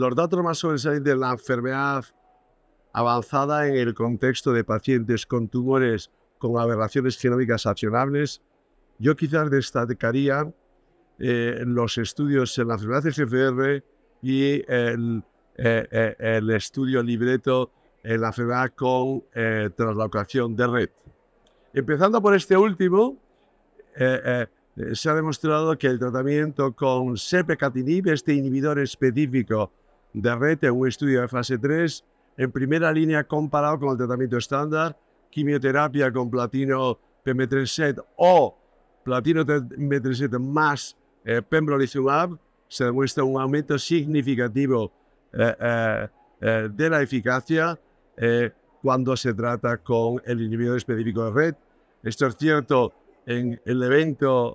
los datos más sobresalientes de la enfermedad avanzada en el contexto de pacientes con tumores con aberraciones genómicas accionables, yo quizás destacaría los estudios en la enfermedad EGFR y el estudio libreto en la enfermedad con traslocación de red. Empezando por este último, se ha demostrado que el tratamiento con sepecatinib, este inhibidor específico de red en un estudio de fase 3, en primera línea comparado con el tratamiento estándar, quimioterapia con platino PM3-SET o platino PM3-SET más pembrolizumab, se demuestra un aumento significativo de la eficacia cuando se trata con el inhibidor específico de red. Esto es cierto en el evento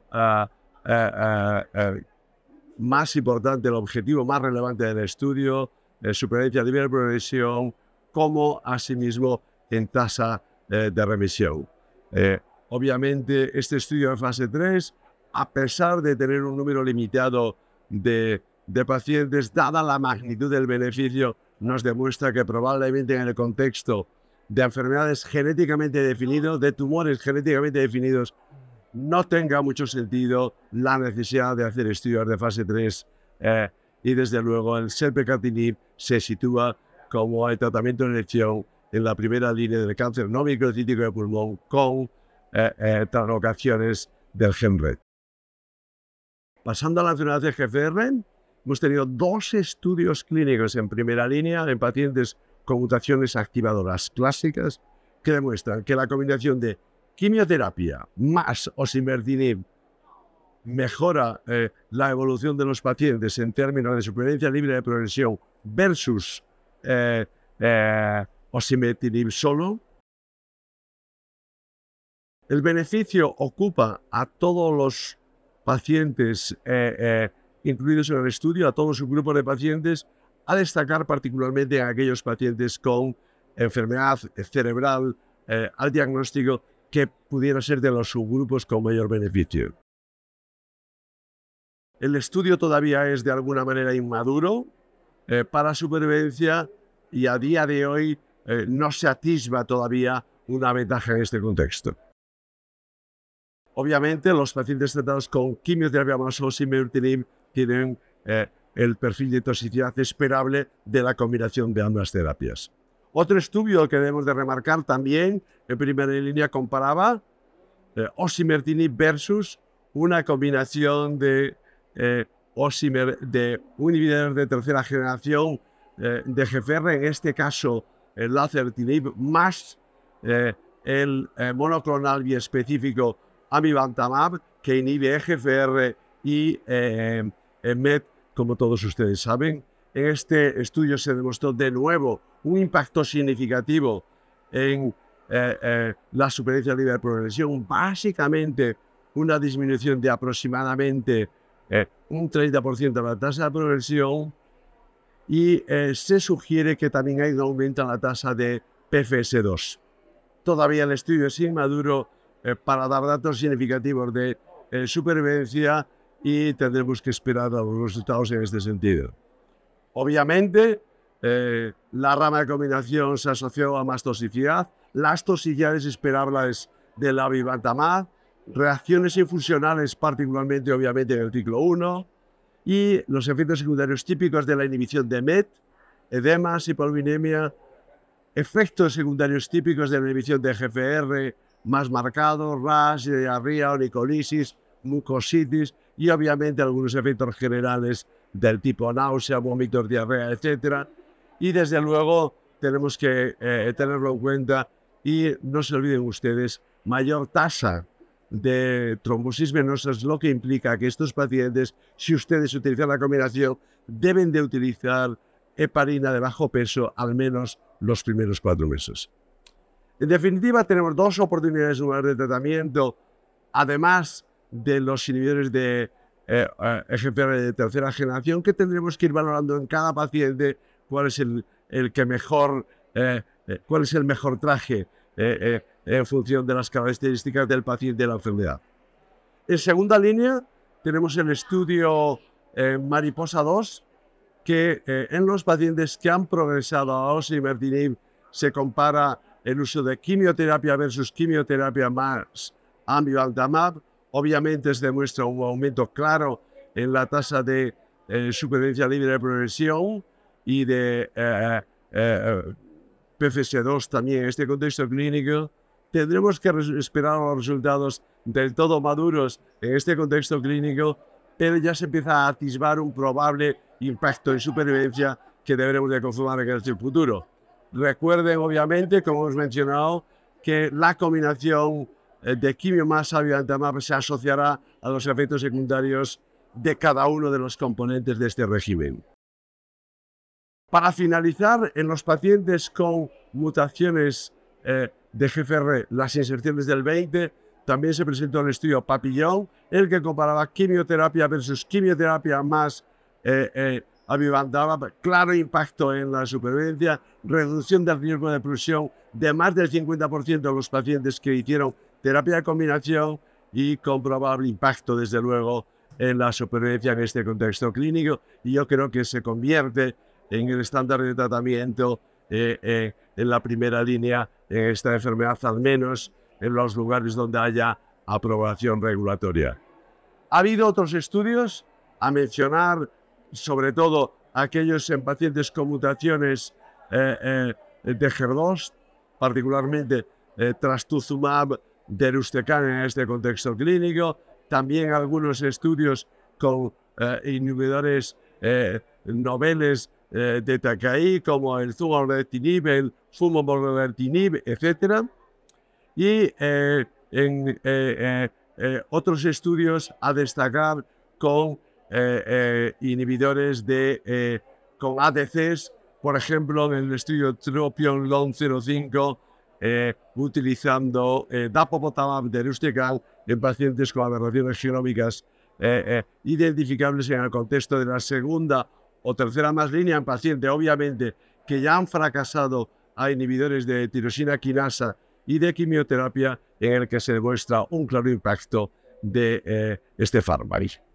más importante, el objetivo más relevante del estudio, supervivencia libre de progresión, como asimismo en tasa de remisión. Obviamente, este estudio de fase 3, a pesar de tener un número limitado de pacientes, dada la magnitud del beneficio, nos demuestra que probablemente en el contexto de enfermedades genéticamente definidas, de tumores genéticamente definidos, no tenga mucho sentido la necesidad de hacer estudios de fase 3 y desde luego el sepecatinib se sitúa como el tratamiento de elección en la primera línea del cáncer no microcítico de pulmón con translocaciones del gen RET. Pasando a la enfermedad de EGFR, hemos tenido 2 estudios clínicos en primera línea en pacientes con mutaciones activadoras clásicas que demuestran que la combinación de quimioterapia más osimertinib mejora la evolución de los pacientes en términos de supervivencia libre de progresión versus osimertinib solo. El beneficio ocupa a todos los pacientes incluidos en el estudio, a todo su grupo de pacientes, a destacar particularmente a aquellos pacientes con enfermedad cerebral al diagnóstico que pudiera ser de los subgrupos con mayor beneficio. El estudio todavía es de alguna manera inmaduro para supervivencia y a día de hoy no se atisba todavía una ventaja en este contexto. Obviamente, los pacientes tratados con quimioterapia más osimertinib tienen el perfil de toxicidad esperable de la combinación de ambas terapias. Otro estudio que debemos de remarcar también, en primera línea, comparaba osimertinib versus una combinación de un inhibidor de tercera generación de EGFR, en este caso el lazertinib, más el monoclonal biespecífico amivantamab, que inhibe EGFR y MET, como todos ustedes saben. En este estudio se demostró de nuevo un impacto significativo en la supervivencia libre de progresión, básicamente una disminución de aproximadamente un 30% de la tasa de progresión, y se sugiere que también hay un aumento en la tasa de PFS2. Todavía el estudio es inmaduro para dar datos significativos de supervivencia y tendremos que esperar a los resultados en este sentido. Obviamente, la rama de combinación se asoció a más toxicidad, las toxicidades esperables del amivantamab, reacciones infusionales particularmente obviamente en el ciclo 1 y los efectos secundarios típicos de la inhibición de MET, edemas, hipolinemia, efectos secundarios típicos de la inhibición de EGFR más marcados, rash, diarrea, onicolisis, mucositis y obviamente algunos efectos generales del tipo náusea, vómitos, diarrea, etc. Y desde luego tenemos que tenerlo en cuenta y no se olviden ustedes, mayor tasa de trombosis venosa es lo que implica que estos pacientes, si ustedes utilizan la combinación, deben de utilizar heparina de bajo peso al menos los primeros 4 meses. En definitiva, tenemos 2 oportunidades de tratamiento, además de los inhibidores de EGFR de tercera generación, que tendremos que ir valorando en cada paciente cuál es el mejor traje en función de las características del paciente y la enfermedad. En segunda línea tenemos el estudio Mariposa 2, que en los pacientes que han progresado a osimertinib se compara el uso de quimioterapia versus quimioterapia más amivantamab. Obviamente se demuestra un aumento claro en la tasa de supervivencia libre de progresión y de PFS2 también en este contexto clínico. Tendremos que esperar los resultados del todo maduros en este contexto clínico, pero ya se empieza a atisbar un probable impacto en supervivencia que deberemos de confirmar en el futuro. Recuerden, obviamente, como hemos mencionado, que la combinación de quimio más amivantamab se asociará a los efectos secundarios de cada uno de los componentes de este régimen. Para finalizar, en los pacientes con mutaciones de GFR, las inserciones del 20, también se presentó el estudio Papillon, el que comparaba quimioterapia versus quimioterapia más amivantamab, claro impacto en la supervivencia, reducción del riesgo de progresión de más del 50% de los pacientes que hicieron terapia de combinación y con probable impacto, desde luego, en la supervivencia en este contexto clínico. Y yo creo que se convierte en el estándar de tratamiento en la primera línea en esta enfermedad, al menos en los lugares donde haya aprobación regulatoria. Ha habido otros estudios, a mencionar sobre todo aquellos en pacientes con mutaciones de HER2, particularmente trastuzumab deruxtecan en este contexto clínico, también algunos estudios con inhibidores noveles de TKI como el zumorretinib, el fumoborretinib, etc. Y otros estudios a destacar con inhibidores con ADCs, por ejemplo, en el estudio TROPION-Lung05, utilizando dapopotamab deruxtecan en pacientes con aberraciones genómicas identificables en el contexto de la segunda o tercera más línea, en pacientes, obviamente, que ya han fracasado a inhibidores de tirosina quinasa y de quimioterapia, en el que se demuestra un claro impacto de este fármaco.